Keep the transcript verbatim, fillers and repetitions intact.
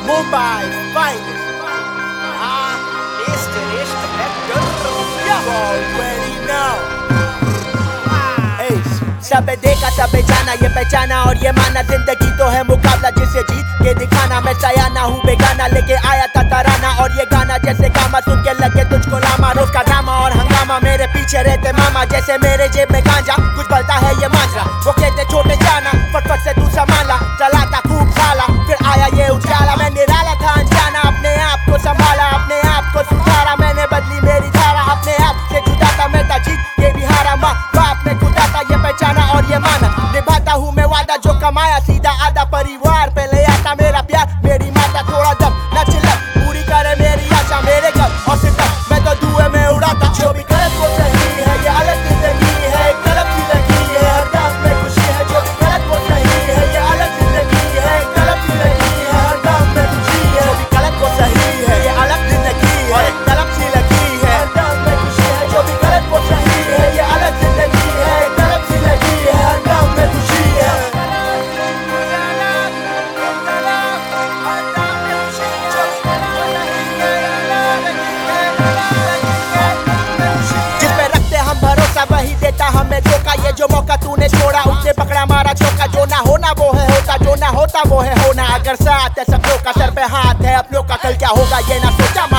Mumbai finest. Ah, mister is the better. You already know. Ace. सबे देखा सबे जाना ये पहचाना और ये माना जिंदगी तो है मुकाबला जिसे जीत के दिखाना। मैं सयाना हूँ बेगाना लेके आया था तराना और ये गाना जैसे गामा सुन के लगे तुझको लामा। रोज का ड्रामा और हंगामा मेरे पीछे रहते मामा जैसे मेरे जेब में गांजा कुछ बलता है ये मांझा। वो कहते छोटे जाना फटफट से तू संभाला चलाता खूब साला फिर आया ये उजाला। मैं निराला था अनजाना अपने आप को संभाला अपने आप को सुधारा मैंने बदली मेरी धारा अपने आप से जुदा था मैं था जीत ये भी हारा। माँ बाप ने खुदा था ये पहचाना और ये माना निभाता हूँ मैं वादा जो कमाया सीधा आधा परिवार पे ले आता मेरा प्यार मेरी माता थोड़ा दम न चिल्ला पूरी करे मेरी आशा मेरे घर और सितम मैं तो धुएं में उड़ाता। जो भी गलत वो सही है ये अलग जिंदगी है गलत जिंदगी है हर दाम में खुशी है। जो भी गलत वो सही है ये अलग जिंदगी है गलत जिंदगी है हर दाम में खुशी है। जो भी गलत वो सही है ये अलग जिंदगी है और एक तलब सी लगी है हर दाम में खुशी है। जो भी गलत वो सही है ये अलग जिंदगी है गलत जिंदगी है हर दाम में खुशी है। वही देता हमें धोखा ये जो मौका तूने छोड़ा उससे पकड़ा मारा चौका। जो ना होना वो है होता जो ना होता वो है होना। अगर साथ है सब लोग का सर पे हाथ है अपनों का कल क्या होगा ये ना सोचा।